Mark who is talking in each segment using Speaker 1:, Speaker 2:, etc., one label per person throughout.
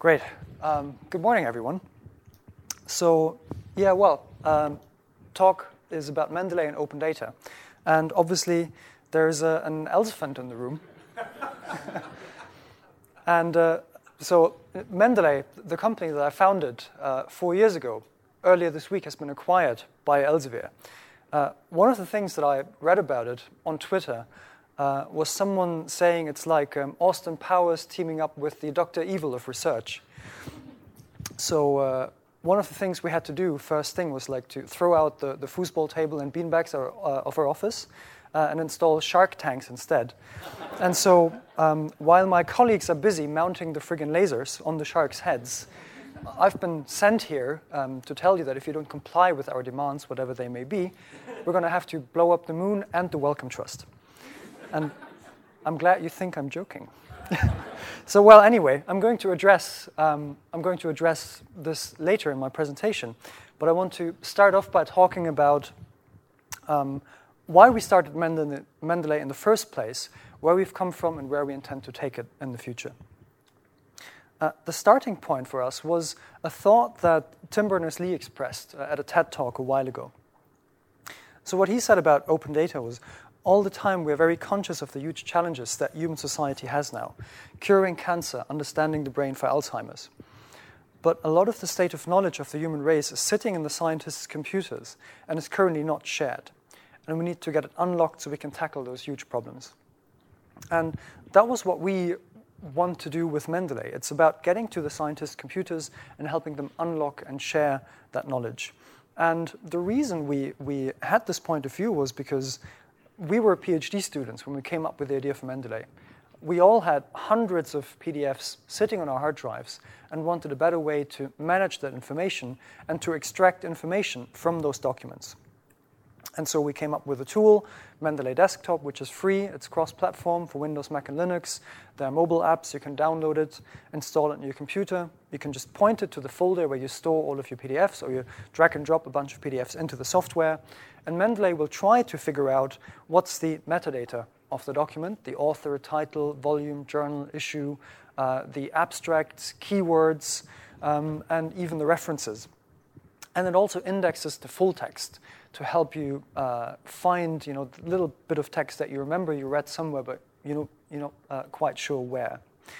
Speaker 1: Great. Good morning, everyone. So, talk is about Mendeley and open data. And obviously, there's an elephant in the room. And so Mendeley, the company that I founded 4 years ago, earlier this week has been acquired by Elsevier. One of the things that I read about it on Twitter was someone saying it's like Austin Powers teaming up with the Dr. Evil of research. So one of the things we had to do, first thing, was like to throw out the foosball table and beanbags of our office and install shark tanks instead. And so while my colleagues are busy mounting the friggin' lasers on the sharks' heads, I've been sent here to tell you that if you don't comply with our demands, whatever they may be, we're going to have to blow up the moon and the Wellcome Trust. And I'm glad you think I'm joking. So, well, anyway, I'm going to address this later in my presentation, but I want to start off by talking about why we started Mendeley in the first place, where we've come from, and where we intend to take it in the future. The starting point for us was a thought that Tim Berners-Lee expressed at a TED Talk a while ago. So what he said about open data was, all the time we're very conscious of the huge challenges that human society has now, curing cancer, understanding the brain for Alzheimer's. But a lot of the state of knowledge of the human race is sitting in the scientists' computers and is currently not shared. And we need to get it unlocked so we can tackle those huge problems. And that was what we want to do with Mendeley. It's about getting to the scientists' computers and helping them unlock and share that knowledge. And the reason we had this point of view was because we were PhD students when we came up with the idea for Mendeley. We all had hundreds of PDFs sitting on our hard drives and wanted a better way to manage that information and to extract information from those documents. And so we came up with a tool, Mendeley Desktop, which is free. It's cross-platform for Windows, Mac, and Linux. There are mobile apps. You can download it, install it on your computer. You can just point it to the folder where you store all of your PDFs, or you drag and drop a bunch of PDFs into the software. And Mendeley will try to figure out what's the metadata of the document, the author, title, volume, journal, issue, the abstracts, keywords, and even the references. And it also indexes the full text to help you find, the little bit of text that you remember you read somewhere, but you're not quite sure where.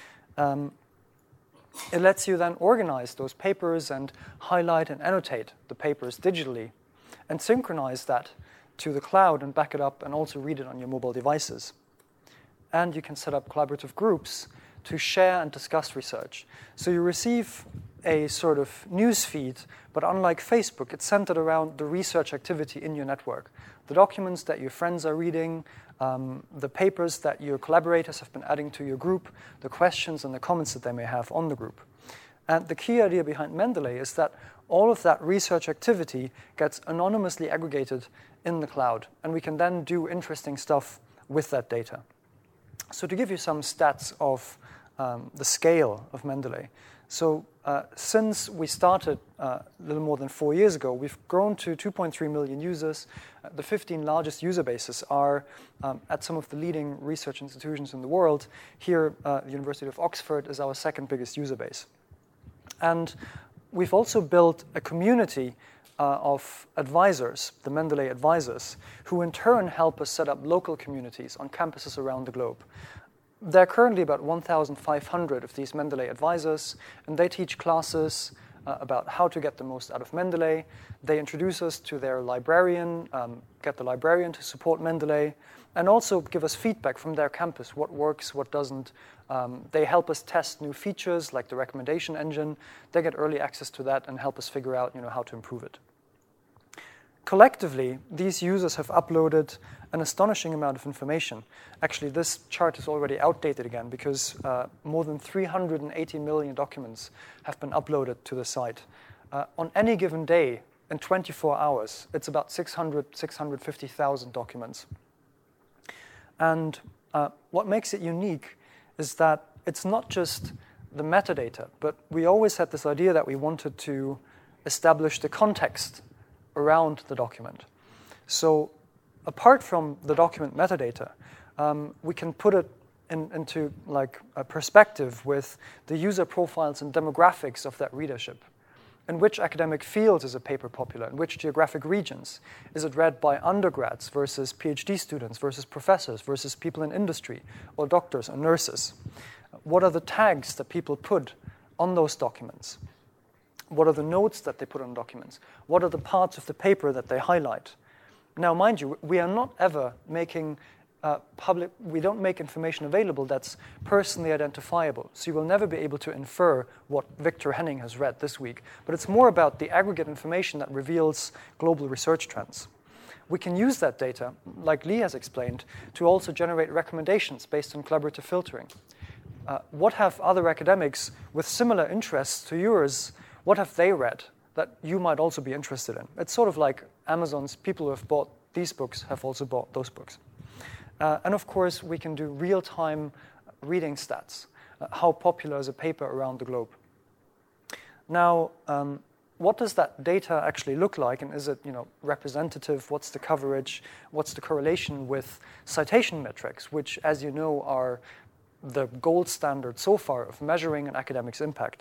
Speaker 1: It lets you then organize those papers and highlight and annotate the papers digitally and synchronize that to the cloud and back it up and also read it on your mobile devices. And you can set up collaborative groups to share and discuss research. So you receive a sort of news feed, but unlike Facebook, it's centered around the research activity in your network. The documents that your friends are reading, the papers that your collaborators have been adding to your group, the questions and the comments that they may have on the group. And the key idea behind Mendeley is that all of that research activity gets anonymously aggregated in the cloud, and we can then do interesting stuff with that data. So to give you some stats of the scale of Mendeley. So since we started a little more than 4 years ago, we've grown to 2.3 million users. The 15 largest user bases are at some of the leading research institutions in the world. Here, the University of Oxford is our second biggest user base. And we've also built a community of advisors, the Mendeley advisors, who in turn help us set up local communities on campuses around the globe. There are currently about 1,500 of these Mendeley advisors, and they teach classes about how to get the most out of Mendeley. They introduce us to their librarian, get the librarian to support Mendeley, and also give us feedback from their campus, what works, what doesn't. They help us test new features like the recommendation engine. They get early access to that and help us figure out how to improve it. Collectively, these users have uploaded an astonishing amount of information. Actually, this chart is already outdated again because more than 380 million documents have been uploaded to the site. On any given day, in 24 hours, it's about 650,000 documents. And what makes it unique is that it's not just the metadata, but we always had this idea that we wanted to establish the context around the document. So apart from the document metadata, we can put it into like a perspective with the user profiles and demographics of that readership. In which academic fields is a paper popular? In which geographic regions? Is it read by undergrads versus PhD students versus professors versus people in industry or doctors or nurses? What are the tags that people put on those documents? What are the notes that they put on documents? What are the parts of the paper that they highlight? Now, mind you, we are not ever making we don't make information available that's personally identifiable. So you will never be able to infer what Victor Henning has read this week. But it's more about the aggregate information that reveals global research trends. We can use that data, like Lee has explained, to also generate recommendations based on collaborative filtering. What have other academics with similar interests to yours, what have they read that you might also be interested in? It's sort of like Amazon's people who have bought these books have also bought those books. And of course, we can do real-time reading stats. How popular is a paper around the globe? Now, what does that data actually look like? And is it representative? What's the coverage? What's the correlation with citation metrics, which, as you know, are the gold standard so far of measuring an academic's impact?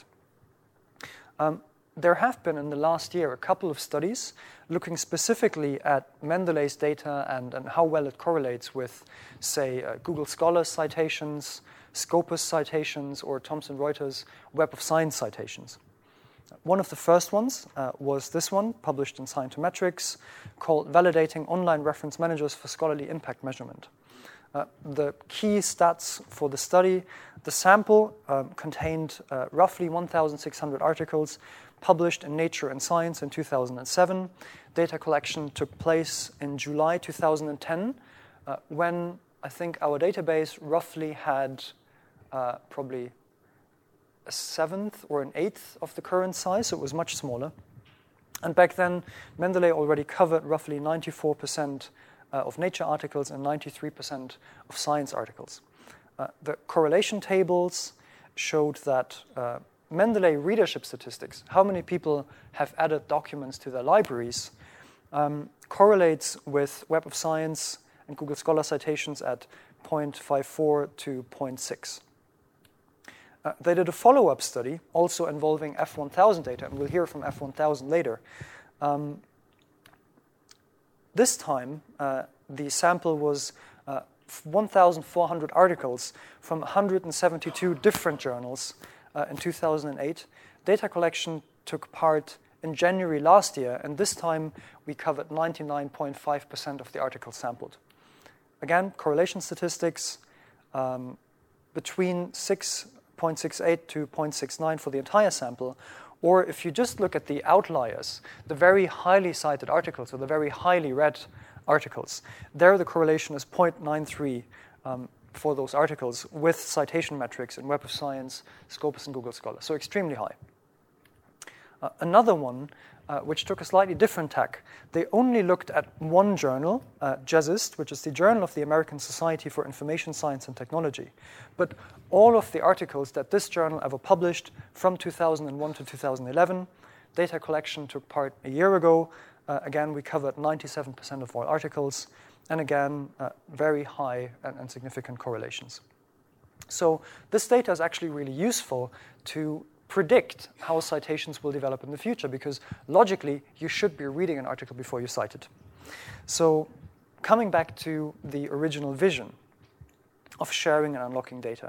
Speaker 1: There have been, in the last year, a couple of studies looking specifically at Mendeley's data and how well it correlates with, say, Google Scholar citations, Scopus citations, or Thomson Reuters Web of Science citations. One of the first ones was this one, published in Scientometrics, called Validating Online Reference Managers for Scholarly Impact Measurement. The key stats for the study, the sample contained roughly 1,600 articles published in Nature and Science in 2007. Data collection took place in July 2010, when I think our database roughly had probably a seventh or an eighth of the current size, so it was much smaller. And back then, Mendeley already covered roughly 94% of Nature articles and 93% of Science articles. The correlation tables showed that Mendeley readership statistics, how many people have added documents to their libraries, correlates with Web of Science and Google Scholar citations at 0.54 to 0.6. They did a follow-up study, also involving F1000 data, and we'll hear from F1000 later. This time, the sample was 1,400 articles from 172 different journals in 2008. Data collection took part in January last year, and this time we covered 99.5% of the articles sampled. Again, correlation statistics between 6.68 to 0.69 for the entire sample, or if you just look at the outliers, the very highly cited articles or the very highly read articles, there the correlation is 0.93 for those articles with citation metrics in Web of Science, Scopus, and Google Scholar, so extremely high. Another one, which took a slightly different tack, they only looked at one journal, JASIST, which is the Journal of the American Society for Information Science and Technology. But all of the articles that this journal ever published from 2001 to 2011, data collection took part a year ago. Again, we covered 97% of all articles, and again, very high and significant correlations. So this data is actually really useful to predict how citations will develop in the future, because logically, you should be reading an article before you cite it. So coming back to the original vision of sharing and unlocking data.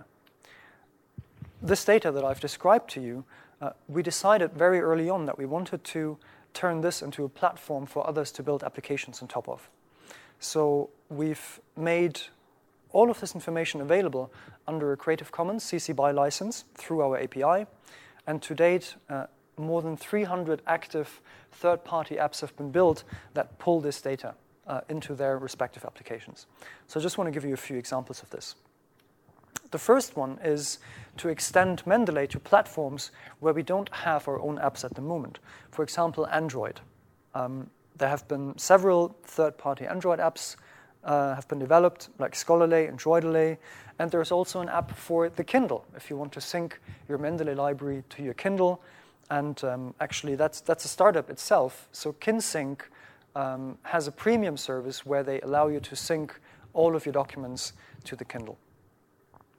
Speaker 1: This data that I've described to you, we decided very early on that we wanted to turn this into a platform for others to build applications on top of. So we've made all of this information available under a Creative Commons CC BY license through our API. And to date, more than 300 active third-party apps have been built that pull this data into their respective applications. So I just want to give you a few examples of this. The first one is to extend Mendeley to platforms where we don't have our own apps at the moment. For example, Android. There have been several third-party Android apps have been developed, like Scholarly and Droiderly, and there's also an app for the Kindle, if you want to sync your Mendeley library to your Kindle. And actually, that's a startup itself. So KinSync has a premium service where they allow you to sync all of your documents to the Kindle.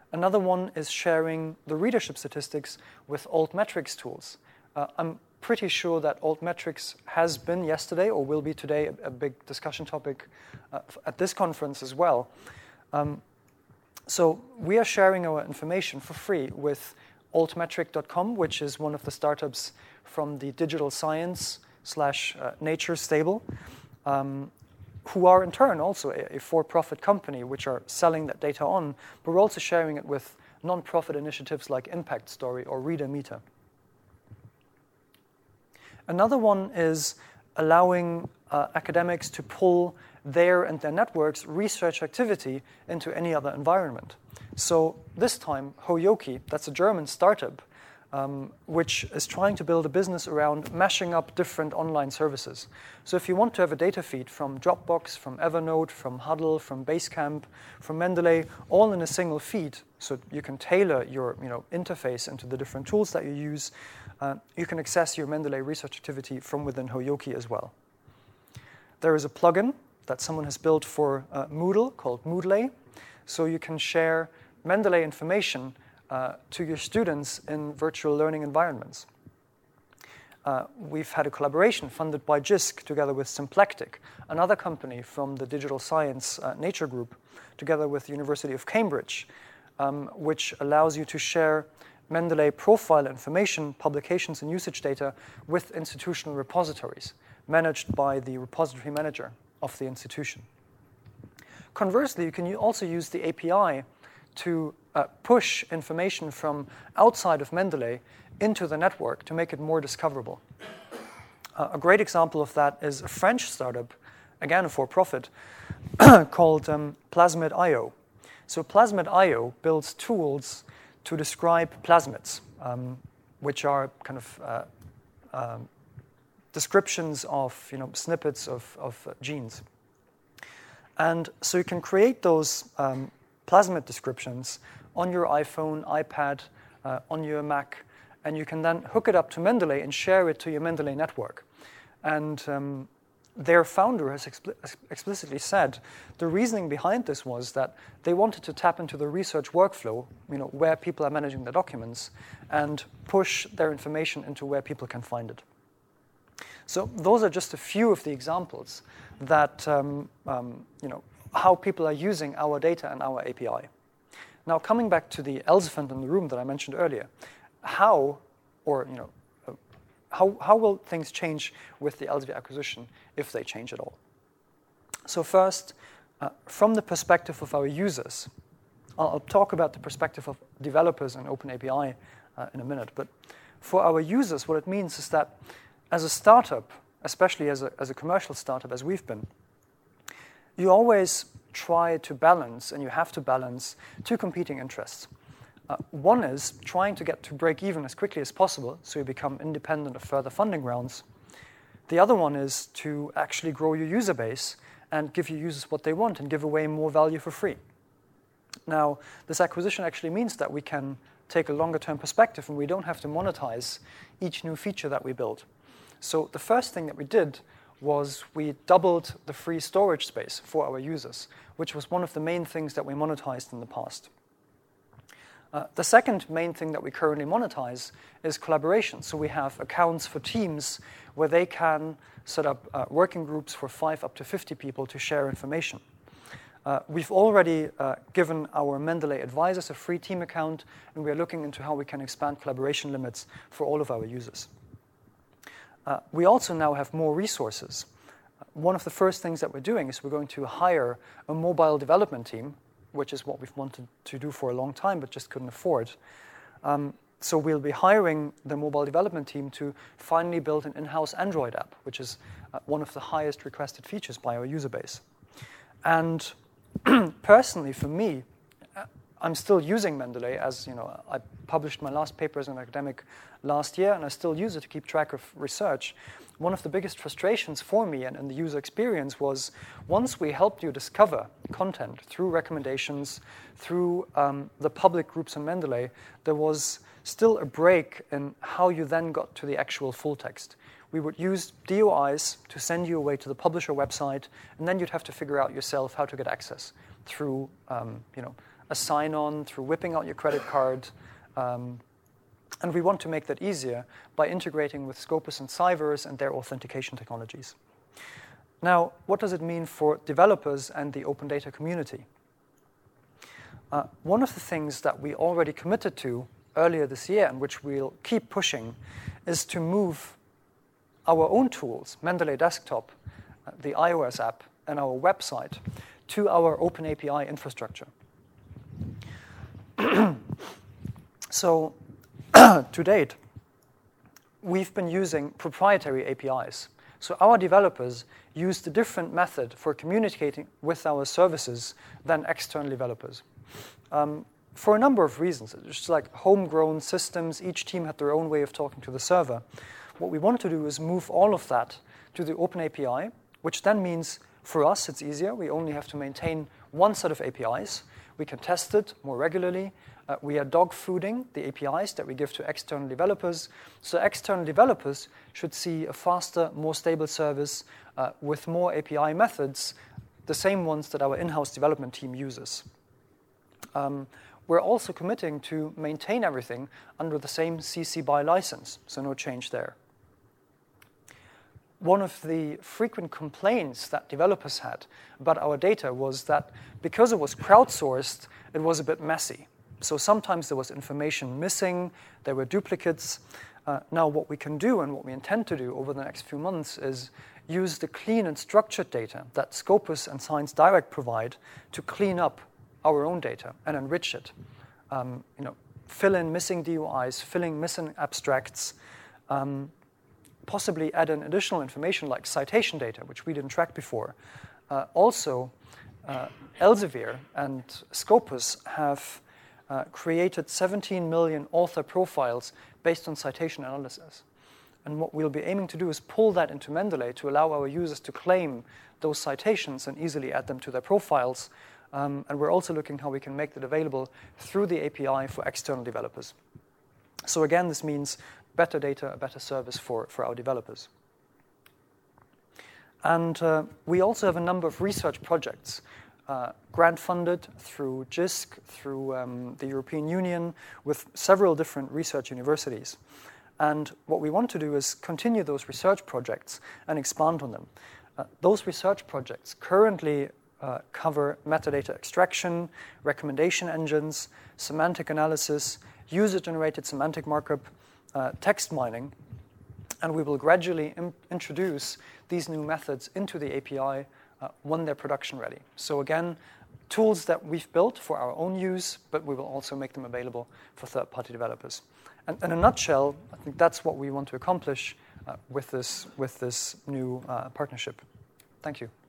Speaker 1: Another one is sharing the readership statistics with Altmetrics tools. I'm pretty sure that Altmetrics has been yesterday or will be today a big discussion topic at this conference as well. So we are sharing our information for free with altmetric.com, which is one of the startups from the digital science / nature stable, who are in turn also a for-profit company which are selling that data on, but we're also sharing it with non-profit initiatives like Impact Story or Reader Meter. Another one is allowing academics to pull their and their networks' research activity into any other environment. So this time, Hoyoki, that's a German startup, which is trying to build a business around mashing up different online services. So if you want to have a data feed from Dropbox, from Evernote, from Huddle, from Basecamp, from Mendeley, all in a single feed, so you can tailor your interface into the different tools that you use, you can access your Mendeley research activity from within Hoyoki as well. There is a plugin that someone has built for Moodle called Moodley, so you can share Mendeley information to your students in virtual learning environments. We've had a collaboration funded by JISC together with Symplectic, another company from the digital science nature group, together with the University of Cambridge, which allows you to share Mendeley profile information, publications, and usage data with institutional repositories managed by the repository manager of the institution. Conversely, you can also use the API to push information from outside of Mendeley into the network to make it more discoverable. A great example of that is a French startup, again a for-profit, called Plasmid.io. So Plasmid.io builds tools to describe plasmids, which are kind of descriptions of snippets of genes. And so you can create those plasmid descriptions on your iPhone, iPad, on your Mac, and you can then hook it up to Mendeley and share it to your Mendeley network. And their founder has explicitly said the reasoning behind this was that they wanted to tap into the research workflow, where people are managing their documents, and push their information into where people can find it. So those are just a few of the examples that how people are using our data and our API. Now, coming back to the elephant in the room that I mentioned earlier, how will things change with the Elsevier acquisition, if they change at all? So first, from the perspective of our users, I'll talk about the perspective of developers and OpenAPI in a minute, but for our users, what it means is that as a startup, especially as a commercial startup as we've been, you always try to balance, and you have to balance, two competing interests. One is trying to get to break even as quickly as possible so you become independent of further funding rounds. The other one is to actually grow your user base and give your users what they want and give away more value for free. Now, this acquisition actually means that we can take a longer-term perspective and we don't have to monetize each new feature that we build. So the first thing that we did was we doubled the free storage space for our users, which was one of the main things that we monetized in the past. The second main thing that we currently monetize is collaboration. So we have accounts for teams where they can set up working groups for 5 up to 50 people to share information. We've already given our Mendeley advisors a free team account, and we're looking into how we can expand collaboration limits for all of our users. We also now have more resources. One of the first things that we're doing is we're going to hire a mobile development team, which is what we've wanted to do for a long time but just couldn't afford. So we'll be hiring the mobile development team to finally build an in-house Android app, which is one of the highest requested features by our user base. And personally, for me, I'm still using Mendeley, as I published my last paper as an academic last year, and I still use it to keep track of research. One of the biggest frustrations for me and the user experience was once we helped you discover content through recommendations, through the public groups on Mendeley, there was still a break in how you then got to the actual full text. We would use DOIs to send you away to the publisher website, and then you'd have to figure out yourself how to get access through a sign-on, through whipping out your credit card. And we want to make that easier by integrating with Scopus and Cyvers and their authentication technologies. Now, what does it mean for developers and the open data community? One of the things that we already committed to earlier this year, and which we'll keep pushing, is to move our own tools, Mendeley Desktop, the iOS app, and our website, to our OpenAPI infrastructure. So, to date, we've been using proprietary APIs. So our developers used a different method for communicating with our services than external developers. For a number of reasons. It's just like homegrown systems. Each team had their own way of talking to the server. What we want to do is move all of that to the OpenAPI, which then means for us it's easier. We only have to maintain one set of APIs. We can test it more regularly. We are dog-fooding the APIs that we give to external developers. So external developers should see a faster, more stable service with more API methods, the same ones that our in-house development team uses. We're also committing to maintain everything under the same CC BY license, so no change there. One of the frequent complaints that developers had about our data was that because it was crowdsourced, it was a bit messy. So sometimes there was information missing, there were duplicates. Now what we can do and what we intend to do over the next few months is use the clean and structured data that Scopus and Science Direct provide to clean up our own data and enrich it. Fill in missing DOIs, filling missing abstracts, possibly add in additional information like citation data, which we didn't track before. Also, Elsevier and Scopus have created 17 million author profiles based on citation analysis. And what we'll be aiming to do is pull that into Mendeley to allow our users to claim those citations and easily add them to their profiles. And we're also looking how we can make that available through the API for external developers. So again, this means better data, a better service for our developers. And we also have a number of research projects, grant-funded through JISC, through the European Union, with several different research universities. And what we want to do is continue those research projects and expand on them. Those research projects currently cover metadata extraction, recommendation engines, semantic analysis, user-generated semantic markup, text mining, and we will gradually introduce these new methods into the API when they're production ready. So again, tools that we've built for our own use, but we will also make them available for third-party developers. And in a nutshell, I think that's what we want to accomplish with this new partnership. Thank you.